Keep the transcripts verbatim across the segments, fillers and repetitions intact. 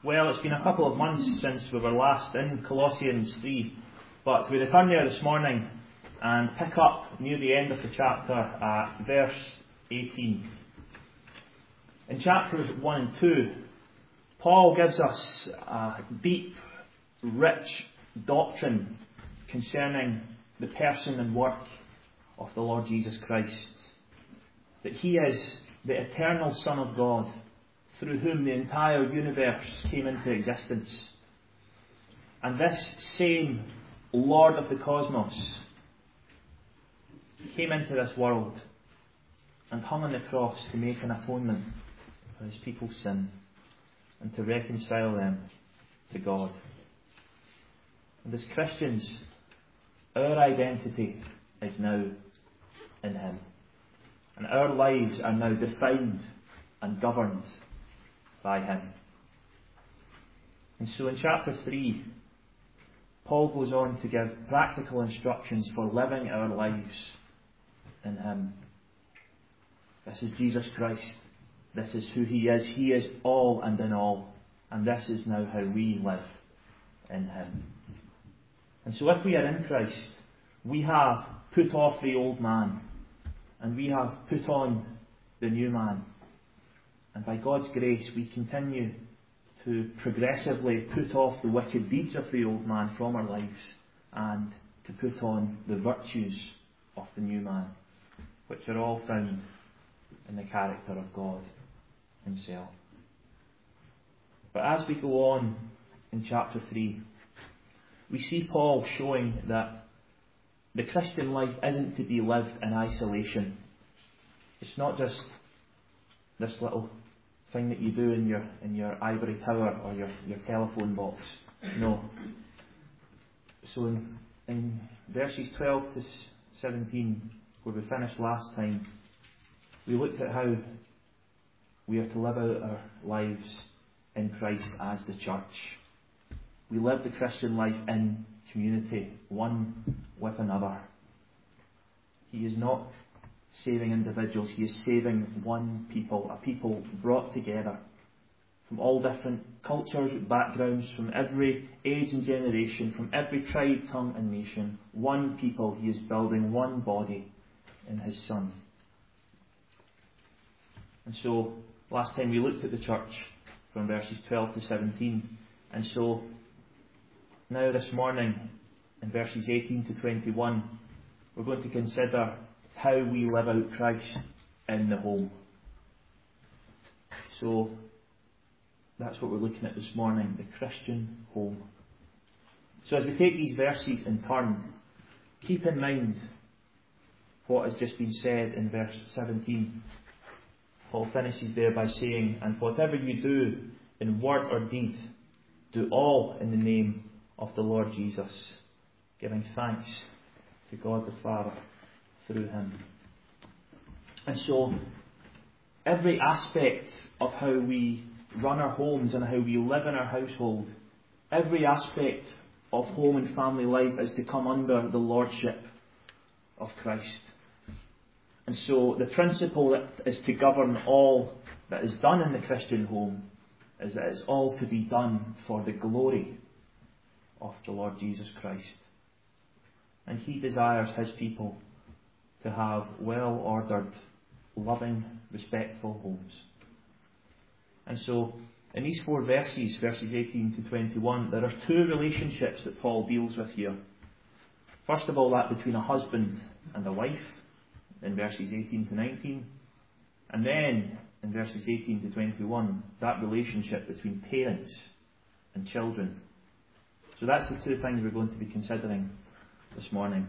Well, it's been a couple of months since we were last in Colossians three, but we return there this morning and pick up near the end of the chapter at verse eighteen. In chapters one and two, Paul gives us a deep, rich doctrine concerning the person and work of the Lord Jesus Christ. That He is the eternal Son of God, through whom the entire universe came into existence. And this same Lord of the cosmos came into this world and hung on the cross to make an atonement for His people's sin and to reconcile them to God. And as Christians, our identity is now in Him. And our lives are now defined and governed by Him. And so in chapter three, Paul goes on to give practical instructions for living our lives in Him. This is Jesus Christ. This is who He is. He is all and in all. And this is now how we live in Him. And so if we are in Christ, we have put off the old man and we have put on the new man. And by God's grace, we continue to progressively put off the wicked deeds of the old man from our lives and to put on the virtues of the new man, which are all found in the character of God Himself. But as we go on in chapter three, we see Paul showing that the Christian life isn't to be lived in isolation. It's not just this little thing that you do in your in your ivory tower or your, your telephone box. No. So in, in verses twelve to seventeen, where we finished last time, we looked at how we are to live out our lives in Christ as the church. We live the Christian life in community, one with another. He is not saving individuals, He is saving one people, a people brought together from all different cultures, backgrounds, from every age and generation, from every tribe, tongue and nation. One people. He is building one body in His Son. And so, last time we looked at the church from verses twelve to seventeen. And so, now this morning, in verses eighteen to twenty-one, we're going to consider how we live out Christ in the home. So, that's what we're looking at this morning, the Christian home. So as we take these verses in turn, keep in mind what has just been said in verse seventeen. Paul finishes there by saying, "And whatever you do in word or deed, do all in the name of the Lord Jesus, giving thanks to God the Father through Him." And so, every aspect of how we run our homes and how we live in our household, every aspect of home and family life is to come under the lordship of Christ. And so, the principle that is to govern all that is done in the Christian home is that it's all to be done for the glory of the Lord Jesus Christ. And He desires His people to have well-ordered, loving, respectful homes. And so, in these four verses, verses eighteen to twenty-one, there are two relationships that Paul deals with here. First of all, that between a husband and a wife, in verses eighteen to nineteen. And then, in verses eighteen to twenty-one, that relationship between parents and children. So that's the two things we're going to be considering this morning.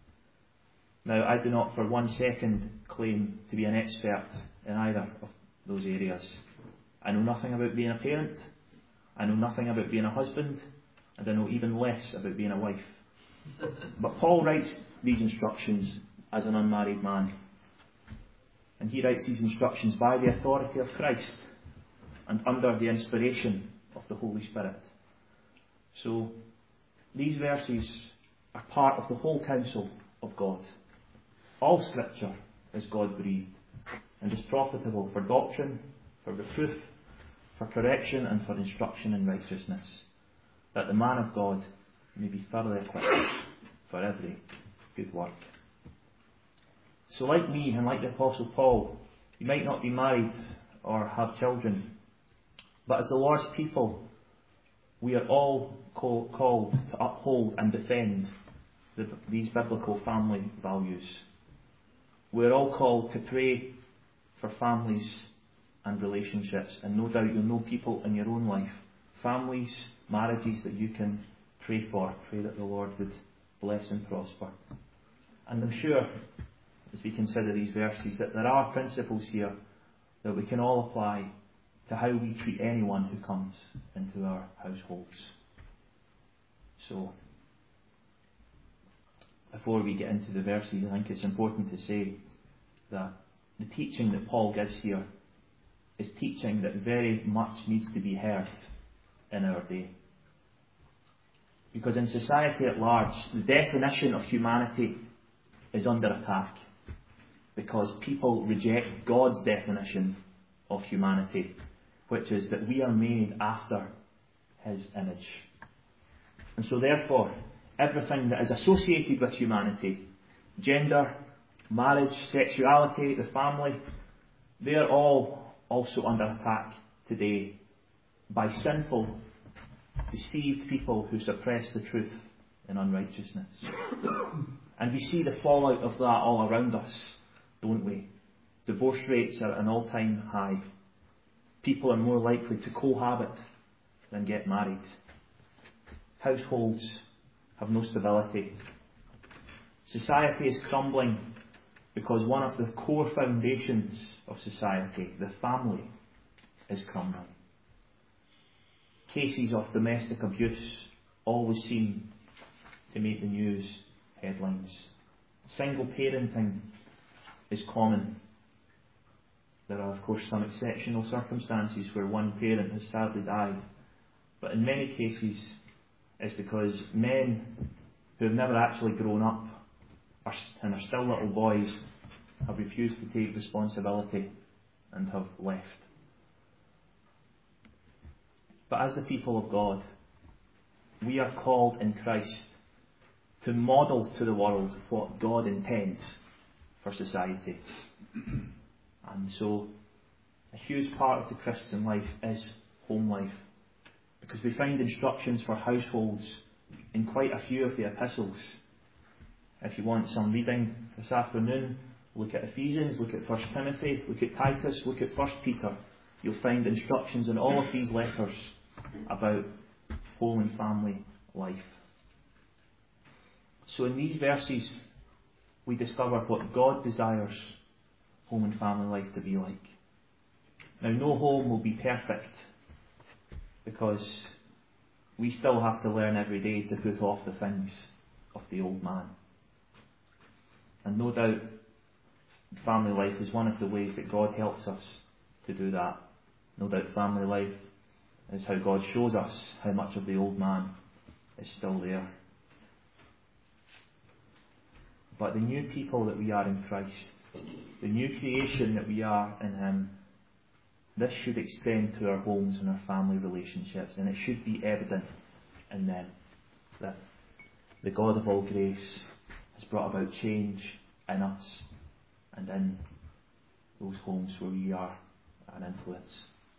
Now, I do not for one second claim to be an expert in either of those areas. I know nothing about being a parent, I know nothing about being a husband, and I know even less about being a wife. But Paul writes these instructions as an unmarried man. And he writes these instructions by the authority of Christ and under the inspiration of the Holy Spirit. So, these verses are part of the whole counsel of God. All Scripture is God-breathed and is profitable for doctrine, for reproof, for correction and for instruction in righteousness, that the man of God may be thoroughly equipped for every good work. So like me and like the Apostle Paul, you might not be married or have children, but as the Lord's people, we are all call, called to uphold and defend the, these biblical family values. We are all called to pray for families and relationships, and no doubt you'll know people in your own life, families, marriages that you can pray for. Pray that the Lord would bless and prosper. And I'm sure, as we consider these verses, that there are principles here that we can all apply to how we treat anyone who comes into our households. So, before we get into the verses, I think it's important to say that the teaching that Paul gives here is teaching that very much needs to be heard in our day. Because in society at large, the definition of humanity is under attack. Because people reject God's definition of humanity, which is that we are made after His image. And so therefore, everything that is associated with humanity, gender, marriage, sexuality, the family, they are all also under attack today by sinful, deceived people who suppress the truth in unrighteousness. And we see the fallout of that all around us, don't we? Divorce rates are at an all-time high. People are more likely to cohabit than get married. Households have no stability. Society is crumbling because one of the core foundations of society, the family, is crumbling. Cases of domestic abuse always seem to make the news headlines. Single parenting is common. There are, of course, some exceptional circumstances where one parent has sadly died. But in many cases, it's because men who have never actually grown up are, and are still little boys have refused to take responsibility and have left. But as the people of God, we are called in Christ to model to the world what God intends for society. And so, a huge part of the Christian life is home life, because we find instructions for households in quite a few of the epistles. If you want some reading this afternoon, look at Ephesians, look at First Timothy, look at Titus, look at First Peter. You'll find instructions in all of these letters about home and family life. So in these verses, we discover what God desires home and family life to be like. Now, no home will be perfect, because we still have to learn every day to put off the things of the old man. And no doubt, family life is one of the ways that God helps us to do that. No doubt family life is how God shows us how much of the old man is still there. But the new people that we are in Christ, the new creation that we are in Him, this should extend to our homes and our family relationships, and it should be evident in them that the God of all grace has brought about change in us and in those homes where we are an influence.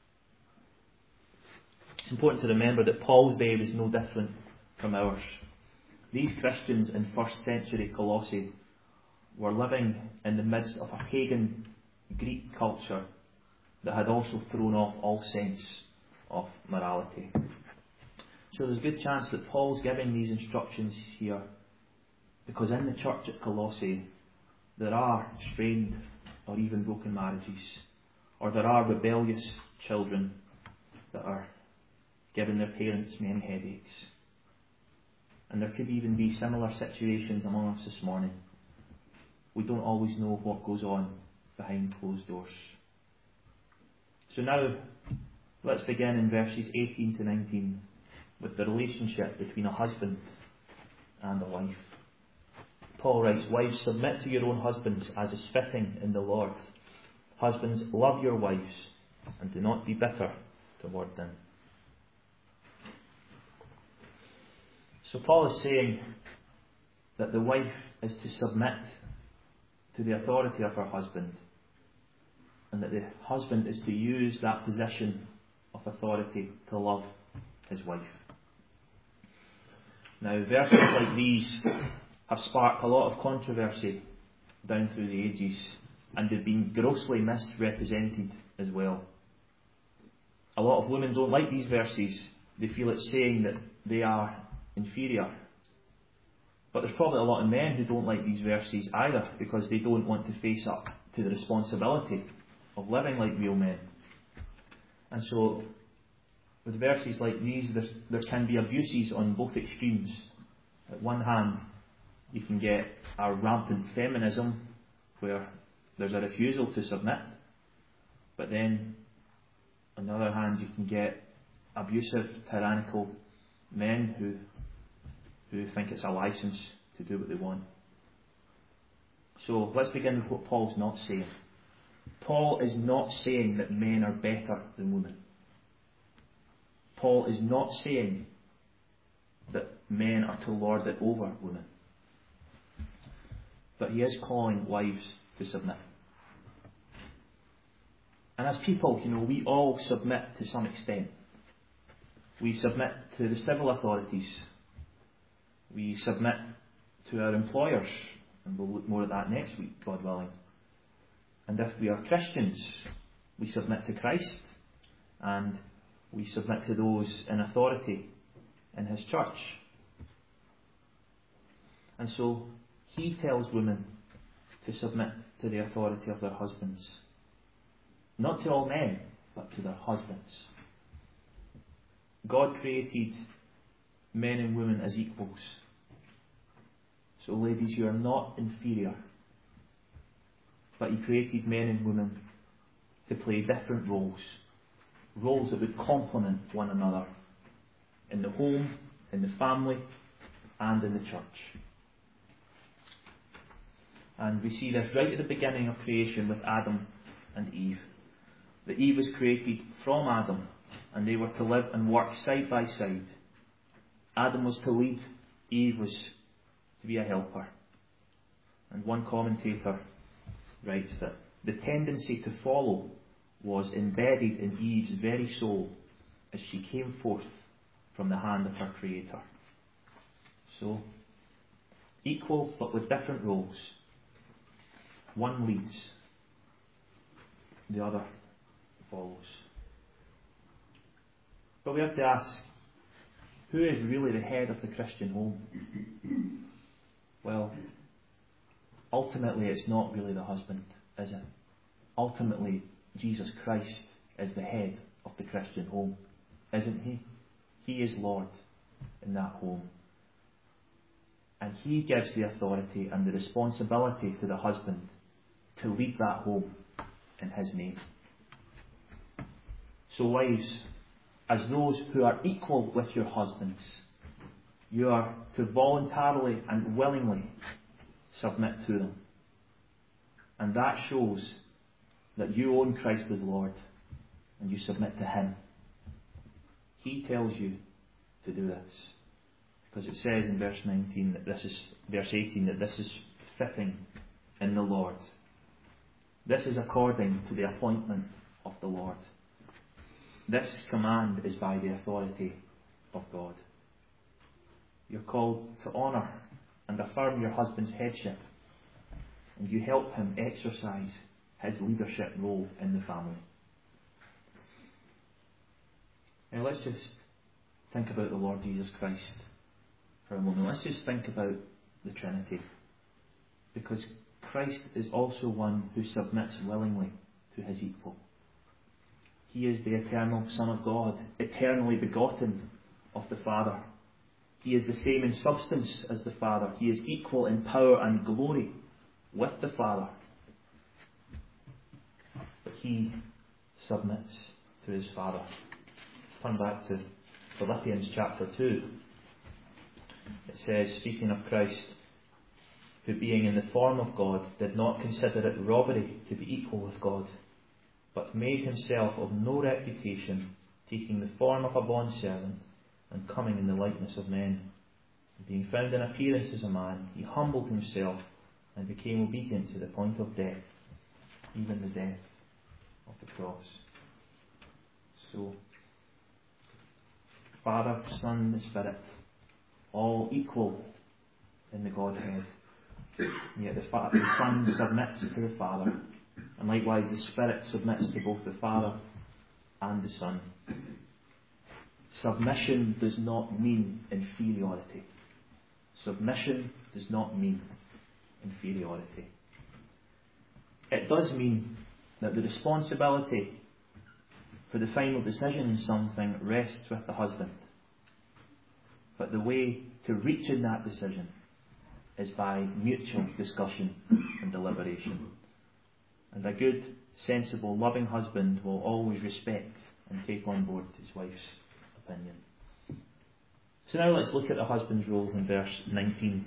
It's important to remember that Paul's day was no different from ours. These Christians in first century Colossae were living in the midst of a pagan Greek culture that had also thrown off all sense of morality. So there's a good chance that Paul's giving these instructions here because in the church at Colossae there are strained or even broken marriages, or there are rebellious children that are giving their parents many headaches. And there could even be similar situations among us this morning. We don't always know what goes on behind closed doors. So now, let's begin in verses eighteen to nineteen with the relationship between a husband and a wife. Paul writes, "Wives, submit to your own husbands as is fitting in the Lord. Husbands, love your wives and do not be bitter toward them. So Paul is saying that the wife is to submit to the authority of her husband, and that the husband is to use that position of authority to love his wife. Now, verses like these have sparked a lot of controversy down through the ages, and they've been grossly misrepresented as well. A lot of women don't like these verses. They feel it's saying that they are inferior. But there's probably a lot of men who don't like these verses either, because they don't want to face up to the responsibility of living like real men. And so, with verses like these, there can be abuses on both extremes. At one hand, you can get a rampant feminism, where there's a refusal to submit. But then, on the other hand, you can get abusive, tyrannical men who who think it's a license to do what they want. So let's begin with what Paul's not saying. Paul is not saying that men are better than women. Paul is not saying that men are to lord it over women. But he is calling wives to submit. And as people, you know, we all submit to some extent. We submit to the civil authorities. We submit to our employers, and we'll look more at that next week, God willing. And if we are Christians, we submit to Christ, and we submit to those in authority in His church. And so He tells women to submit to the authority of their husbands. Not to all men, but to their husbands. God created men and women as equals. So ladies, you are not inferior. But He created men and women to play different roles. Roles that would complement one another. In the home, in the family, and in the church. And we see this right at the beginning of creation with Adam and Eve. That Eve was created from Adam, and they were to live and work side by side. Adam was to lead, Eve was to be a helper. And one commentator writes that the tendency to follow was embedded in Eve's very soul as she came forth from the hand of her Creator. So, equal but with different roles. One leads, the other follows. But we have to ask, who is really the head of the Christian home? Well, ultimately it's not really the husband, is it? Ultimately, Jesus Christ is the head of the Christian home, isn't He? He is Lord in that home. And He gives the authority and the responsibility to the husband to lead that home in His name. So wives, as those who are equal with your husbands, you are to voluntarily and willingly submit to them. And that shows that you own Christ as Lord and you submit to Him. He tells you to do this. Because it says in verse nineteen that this is verse eighteen that this is fitting in the Lord. This is according to the appointment of the Lord. This command is by the authority of God. You're called to honour and affirm your husband's headship, and you help him exercise his leadership role in the family. Now let's just think about the Lord Jesus Christ for a moment. Let's just think about the Trinity. Because Christ is also one who submits willingly to His equal. He is the eternal Son of God, eternally begotten of the Father. He is the same in substance as the Father. He is equal in power and glory with the Father. But He submits to His Father. Turn back to Philippians chapter two. It says, speaking of Christ, who being in the form of God, did not consider it robbery to be equal with God, but made Himself of no reputation, taking the form of a bondservant and coming in the likeness of men. And being found in appearance as a man, he humbled himself and became obedient to the point of death, even the death of the cross. So, Father, Son, and Spirit, all equal in the Godhead. Yet the, fa- the Son submits to the Father, and likewise the Spirit submits to both the Father and the Son. Submission does not mean inferiority. Submission does not mean inferiority. It does mean that the responsibility for the final decision in something rests with the husband. But the way to reach in that decision is by mutual discussion and deliberation. And a good, sensible, loving husband will always respect and take on board his wife's opinion. So now let's look at the husband's role in verse nineteen.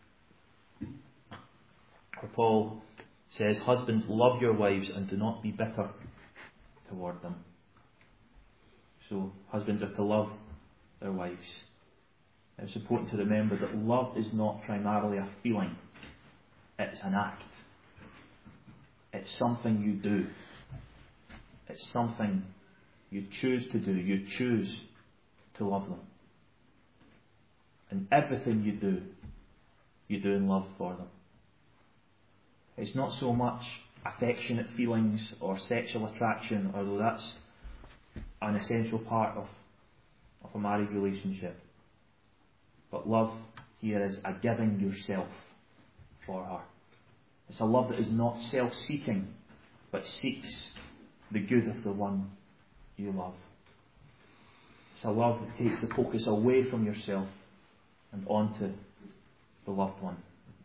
Where Paul says, "Husbands, love your wives and do not be bitter toward them." So husbands are to love their wives. It's important to remember that love is not primarily a feeling. It's an act. It's something you do. It's something you choose to do. You choose to love them. And everything you do, you do in love for them. It's not so much affectionate feelings or sexual attraction, although that's an essential part of, of a marriage relationship. But love here is a giving yourself for her. It's a love that is not self-seeking, but seeks the good of the one you love. It's a love that takes the focus away from yourself and onto the loved one.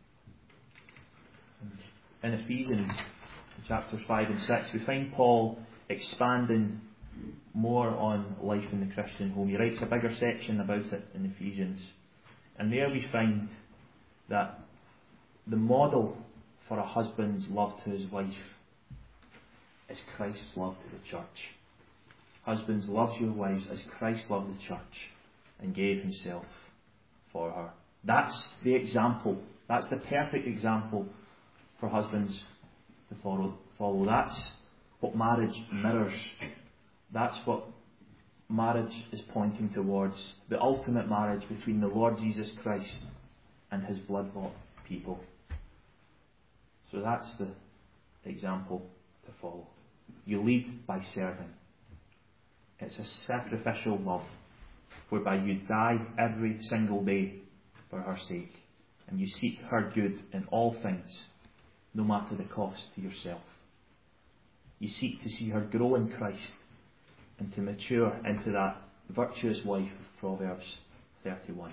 In Ephesians, in chapters five and six, we find Paul expanding more on life in the Christian home. He writes a bigger section about it in Ephesians. And there we find that the model for a husband's love to his wife is Christ's love to the church. Husbands, love your wives as Christ loved the church and gave himself for her. That's the example. That's the perfect example for husbands to follow. follow. That's what marriage mirrors. That's what marriage is pointing towards. The ultimate marriage between the Lord Jesus Christ and his blood-bought people. So that's the example to follow. You lead by serving. It's a sacrificial love whereby you die every single day for her sake, and you seek her good in all things, no matter the cost to yourself. You seek to see her grow in Christ and to mature into that virtuous wife of Proverbs thirty-one.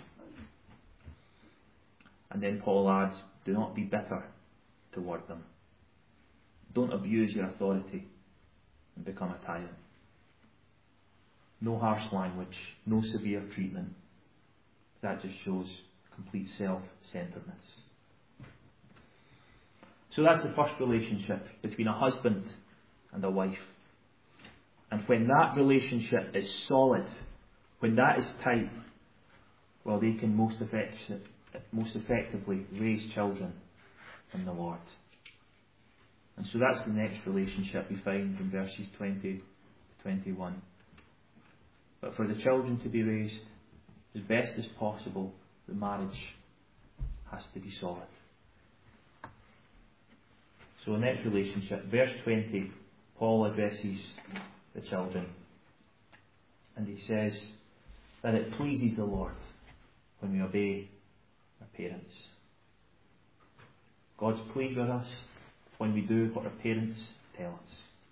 And then Paul adds, do not be bitter toward them. Don't abuse your authority and become a tyrant. No harsh language, no severe treatment. That just shows complete self-centeredness. So that's the first relationship between a husband and a wife. And when that relationship is solid, when that is tight, well, they can most, effecti- most effectively raise children in the Lord. And so that's the next relationship we find in verses twenty to twenty-one. But for the children to be raised as best as possible, the marriage has to be solid. So in that relationship, verse twenty, Paul addresses the children. And he says that it pleases the Lord when we obey our parents. God's pleased with us when we do what our parents tell us.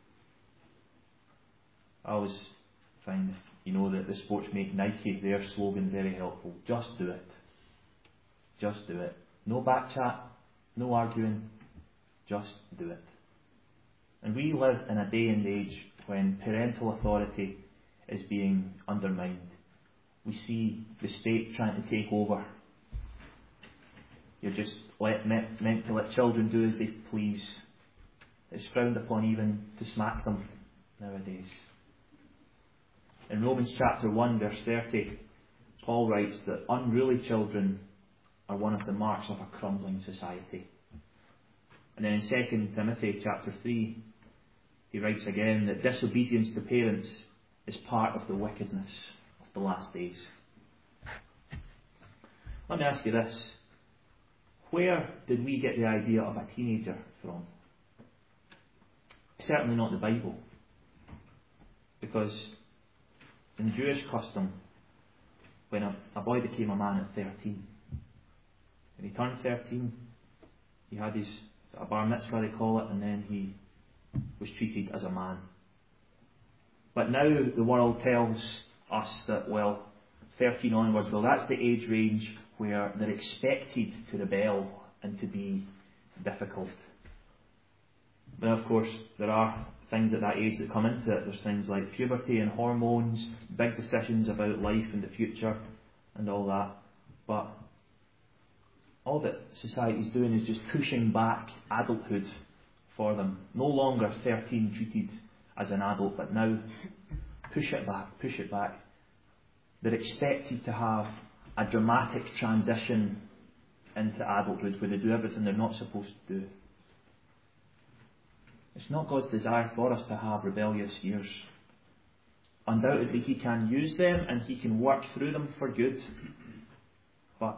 I always find, you know, that the sports make Nike, their slogan, very helpful. Just do it. Just do it. No back chat, no arguing, just do it. And we live in a day and age when parental authority is being undermined. We see the state trying to take over. You're just let, meant, meant to let children do as they please. It's frowned upon even to smack them nowadays. In Romans chapter one, verse thirty, Paul writes that unruly children are one of the marks of a crumbling society. And then in Second Timothy chapter three, he writes again that disobedience to parents is part of the wickedness of the last days. Let me ask you this. Where did we get the idea of a teenager from? Certainly not the Bible. Because in Jewish custom, when a, a boy became a man at thirteen, when he turned thirteen, he had his a bar mitzvah, they call it, and then he was treated as a man. But now the world tells us that, well, thirteen onwards, well, that's the age range where they're expected to rebel and to be difficult. But of course, there are things at that age that come into it. There's things like puberty and hormones, big decisions about life and the future and all that. But all that society's doing is just pushing back adulthood for them. No longer thirteen treated as an adult, but now push it back, push it back. They're expected to have a dramatic transition into adulthood where they do everything they're not supposed to do. It's not God's desire for us to have rebellious years. Undoubtedly He can use them and He can work through them for good. But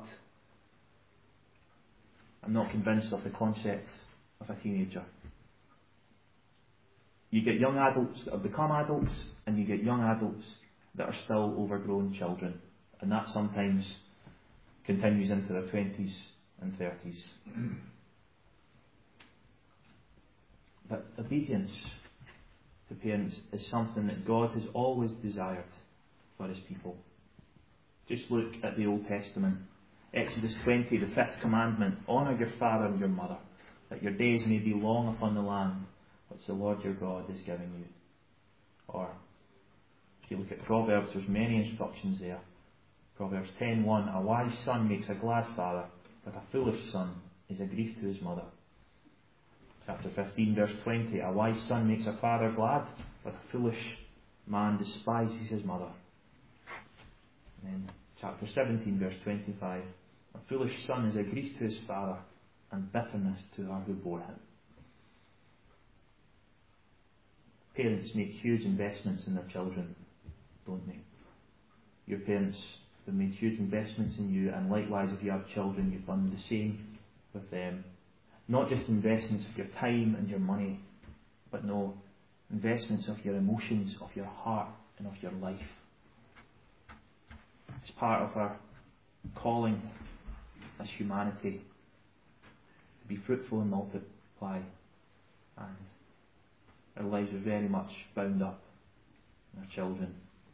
I'm not convinced of the concept of a teenager. You get young adults that have become adults, and you get young adults that are still overgrown children. And that sometimes continues into their twenties and thirties. But obedience to parents is something that God has always desired for His people. Just look at the Old Testament. Exodus twenty, the fifth commandment, honour your father and your mother, that your days may be long upon the land which the Lord your God is giving you. Or, if you look at Proverbs, there's many instructions there. Proverbs ten one, a wise son makes a glad father, but a foolish son is a grief to his mother. Chapter fifteen, verse twenty, a wise son makes a father glad, but a foolish man despises his mother. And then chapter seventeen, verse twenty-five, a foolish son is a grief to his father, and bitterness to her who bore him. Parents make huge investments in their children, don't they? Your parents have made huge investments in you, and likewise if you have children, you've done the same with them. Not just investments of your time and your money, but no, investments of your emotions, of your heart, and of your life. It's part of our calling as humanity to be fruitful and multiply, and our lives are very much bound up in our children.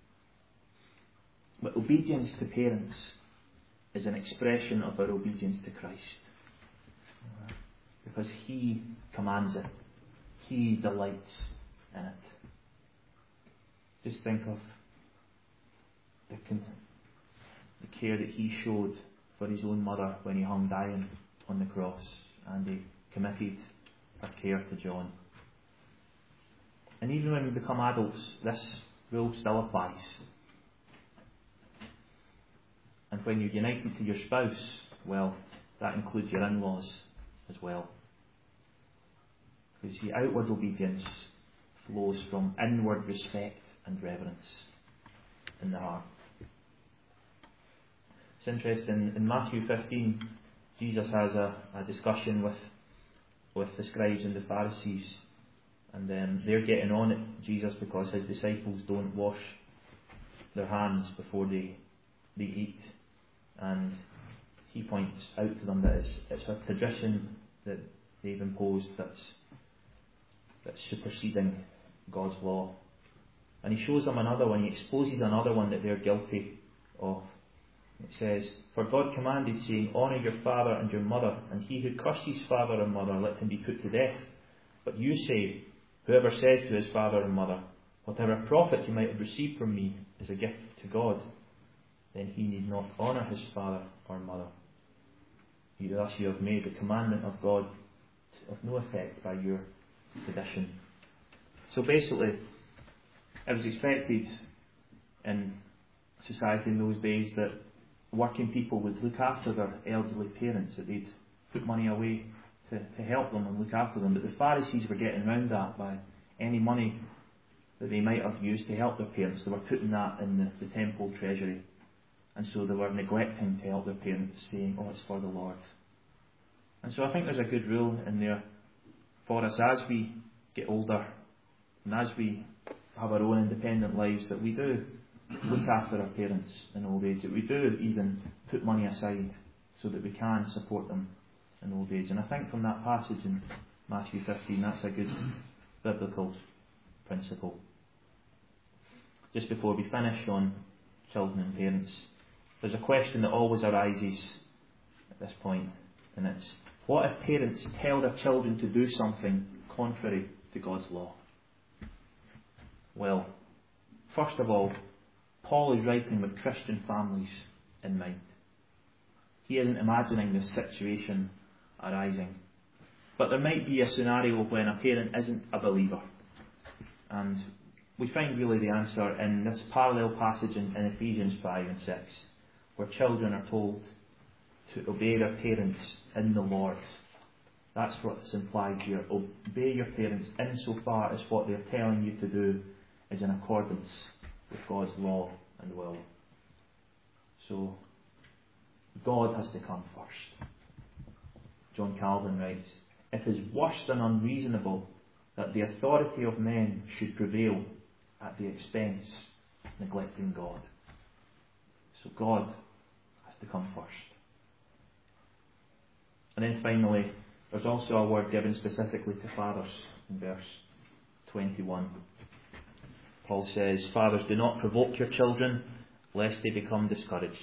But obedience to parents is an expression of our obedience to Christ, because He commands it, He delights in it. Just think of the, con- the care that He showed for His own mother when He hung dying on the cross, and He committed her care to John. And even when we become adults, this rule still applies. And when you're united to your spouse, well, that includes your in-laws as well. Because the outward obedience flows from inward respect and reverence in the heart. It's interesting, in Matthew fifteen, Jesus has a, a discussion with, with the scribes and the Pharisees, and um, they're getting on at Jesus because His disciples don't wash their hands before they, they eat. And He points out to them that it's, it's a tradition that they've imposed that's, that's superseding God's law. And He shows them another one, He exposes another one that they're guilty of. It says, for God commanded, saying, honour your father and your mother, and he who curses father or mother, let him be put to death. But you say, whoever says to his father or mother, whatever profit you might have received from me is a gift to God, then he need not honour his father or mother. Thus you have made the commandment of God of no effect by your tradition. So basically, it was expected in society in those days that working people would look after their elderly parents, that they'd put money away to, to help them and look after them. But the Pharisees were getting around that by any money that they might have used to help their parents. They were putting that in the, the temple treasury. And so they were neglecting to help their parents, saying, oh, it's for the Lord. And so I think there's a good rule in there for us as we get older and as we have our own independent lives, that we do look after our parents in old age, that we do even put money aside so that we can support them in old age. And I think from that passage in Matthew fifteen, that's a good biblical principle. Just before we finish on children and parents, there's a question that always arises at this point, and it's, what if parents tell their children to do something contrary to God's law? Well, first of all, Paul is writing with Christian families in mind. He isn't imagining this situation arising. But there might be a scenario when a parent isn't a believer. And we find really the answer in this parallel passage in, in Ephesians five and six, where children are told to obey their parents in the Lord. That's what's implied here. Obey your parents insofar as what they're telling you to do is in accordance with God's law and will. So, God has to come first. John Calvin writes, it is worse than unreasonable that the authority of men should prevail at the expense of neglecting God. So God has to come first. And then finally, there's also a word given specifically to fathers in verse twenty-one. Paul says, fathers, do not provoke your children, lest they become discouraged.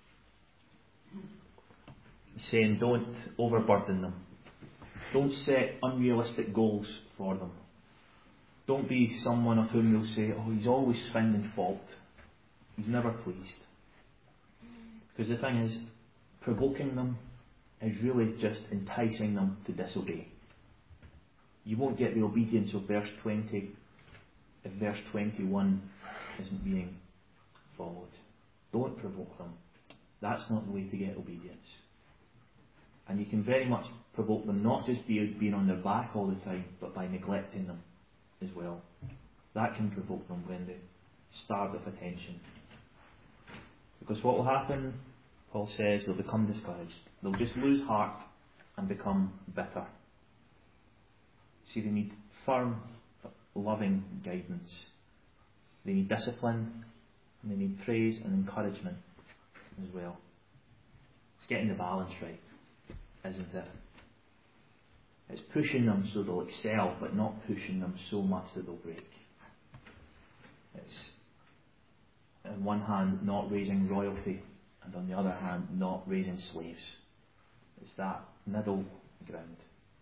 He's saying, don't overburden them. Don't set unrealistic goals for them. Don't be someone of whom they'll say, oh, he's always finding fault. He's never pleased. Because the thing is, provoking them is really just enticing them to disobey. You won't get the obedience of verse twenty if verse twenty-one isn't being followed. Don't provoke them. That's not the way to get obedience. And you can very much provoke them, not just by being on their back all the time, but by neglecting them as well. That can provoke them when they starve of attention. Because what will happen, Paul says, they'll become discouraged. They'll just lose heart and become bitter. See, they need firm, loving guidance. They need discipline, and they need praise and encouragement as well. It's getting the balance right, isn't it? It's pushing them so they'll excel, but not pushing them so much that they'll break. It's, on one hand, not raising royalty, and on the other hand, not raising slaves. It's that middle ground.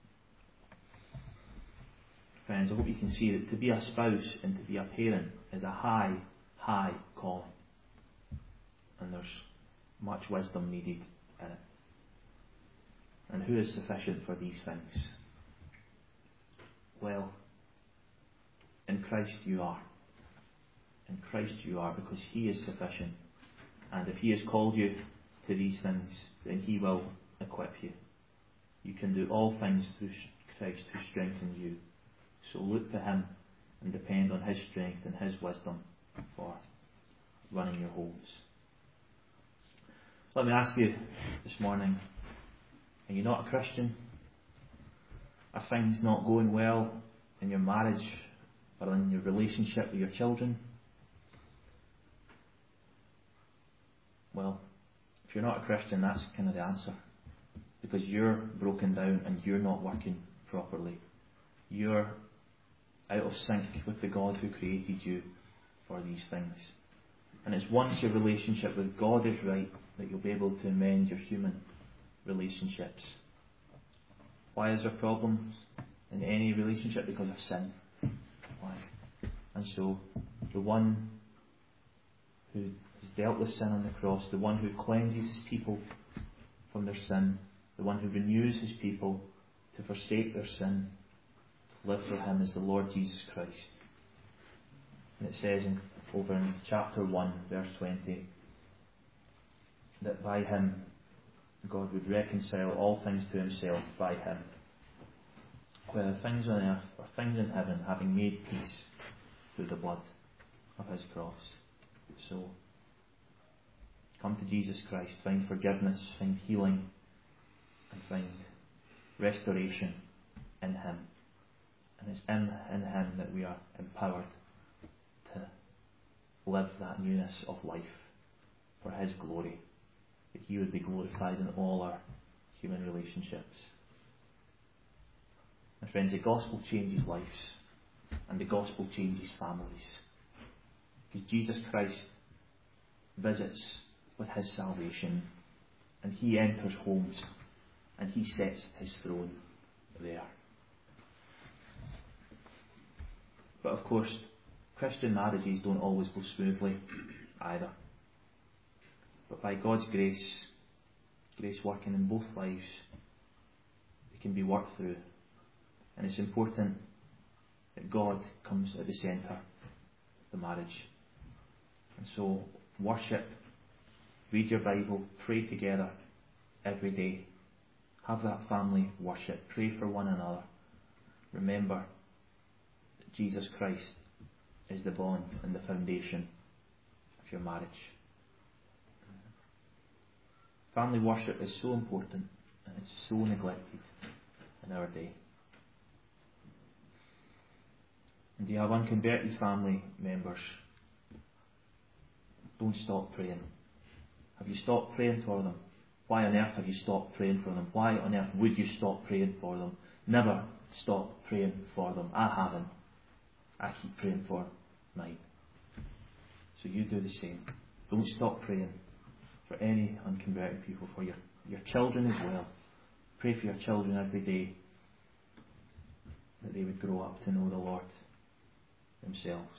Friends, I hope you can see that to be a spouse and to be a parent is a high, high calling. And there's much wisdom needed in it. And who is sufficient for these things? Well, in Christ you are. In Christ you are, because He is sufficient. And if He has called you to these things, then He will equip you. You can do all things through Christ who strengthens you. So look to Him and depend on His strength and His wisdom for running your homes. Let me ask you this morning, are you not a Christian? Are things not going well in your marriage or in your relationship with your children? Well, if you're not a Christian, that's kind of the answer. Because you're broken down and you're not working properly. You're out of sync with the God who created you for these things. And it's once your relationship with God is right that you'll be able to amend your human relationships. Why is there problems in any relationship? Because of sin. Why? And so the one who has dealt with sin on the cross, the one who cleanses his people from their sin, the one who renews his people to forsake their sin, to live for Him, is the Lord Jesus Christ. And it says in, over in chapter one, verse twenty, that by him God would reconcile all things to himself by him, whether things on earth or things in heaven, having made peace through the blood of his cross. So, come to Jesus Christ, find forgiveness, find healing, and find restoration in him. And it's in, in him that we are empowered to live that newness of life for his glory, that he would be glorified in all our human relationships. My friends, the gospel changes lives, and the gospel changes families, because Jesus Christ visits with his salvation, and he enters homes, and he sets his throne there. But of course, Christian marriages don't always go smoothly either. But by God's grace, grace working in both lives, it can be worked through. And it's important that God comes at the centre of the marriage. And so, worship, read your Bible, pray together every day. Have that family worship. Pray for one another. Remember that Jesus Christ is the bond and the foundation of your marriage. Family worship is so important, and it's so neglected in our day. And do you have unconverted family members? Don't stop praying. Have you stopped praying for them? Why on earth have you stopped praying for them? Why on earth would you stop praying for them? Never stop praying for them. I haven't. I keep praying for mine. So you do the same. Don't stop praying for any unconverted people, for your, your children as well. Pray for your children every day, that they would grow up to know the Lord themselves.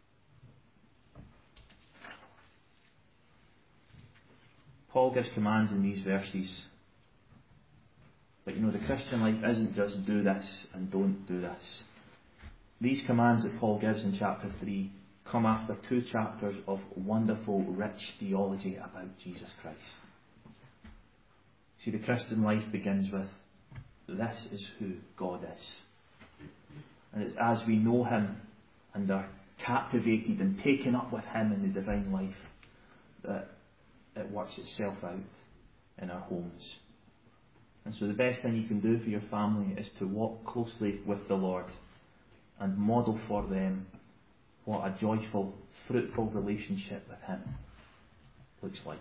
Paul gives commands in these verses. But you know, the Christian life isn't just do this and don't do this. These commands that Paul gives in chapter three come after two chapters of wonderful, rich theology about Jesus Christ. See, the Christian life begins with, this is who God is. And it's as we know him and are captivated and taken up with him in the divine life that it works itself out in our homes. And so the best thing you can do for your family is to walk closely with the Lord and model for them what a joyful, fruitful relationship with him looks like.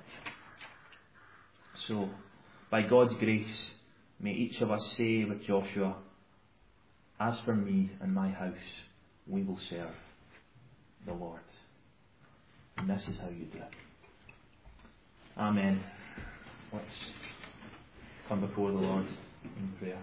So, by God's grace, may each of us say with Joshua, as for me and my house, we will serve the Lord. And this is how you do it. Amen. Let's come before the Lord in prayer.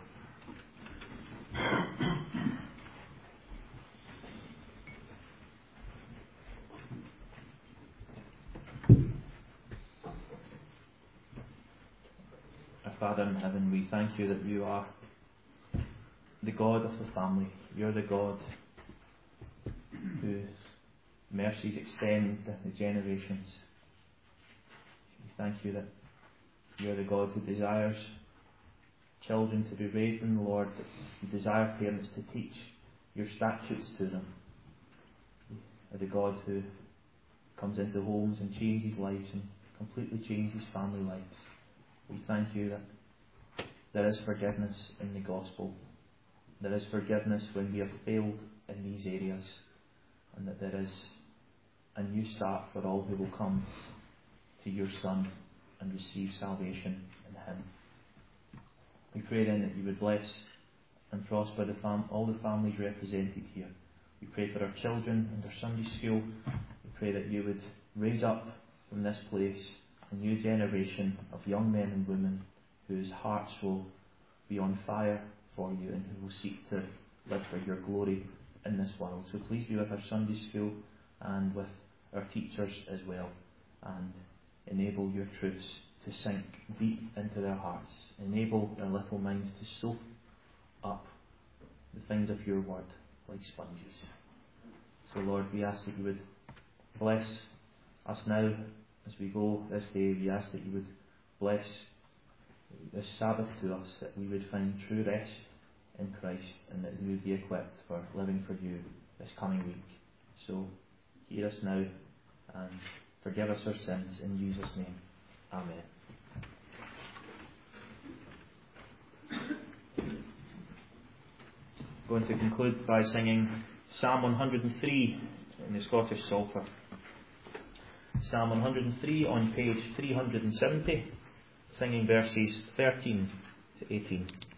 Our Father in heaven, we thank you that you are the God of the family. You're the God whose mercies extend the generations. We thank you that you're the God who desires children to be raised in the Lord, that you desire parents to teach your statutes to them. You're the God who comes into homes and changes lives and completely changes family lives. We thank you that there is forgiveness in the gospel. There is forgiveness when we have failed in these areas, and that there is a new start for all who will come to your Son and receive salvation in him. We pray then that you would bless and prosper the fam- all the families represented here. We pray for our children and our Sunday school. We pray that you would raise up from this place a new generation of young men and women whose hearts will be on fire for you and who will seek to live for your glory in this world. So please be with our Sunday school and with our teachers as well, and enable your truths to sink deep into their hearts. Enable their little minds to soak up the things of your word like sponges. So Lord, we ask that you would bless us now as we go this day. We ask that you would bless this Sabbath to us, that we would find true rest in Christ, and that we would be equipped for living for you this coming week. So hear us now and forgive us our sins in Jesus' name. Amen. Going to conclude by singing Psalm one hundred three in the Scottish Psalter. Psalm one hundred three on page three hundred seventy, singing verses thirteen to eighteen.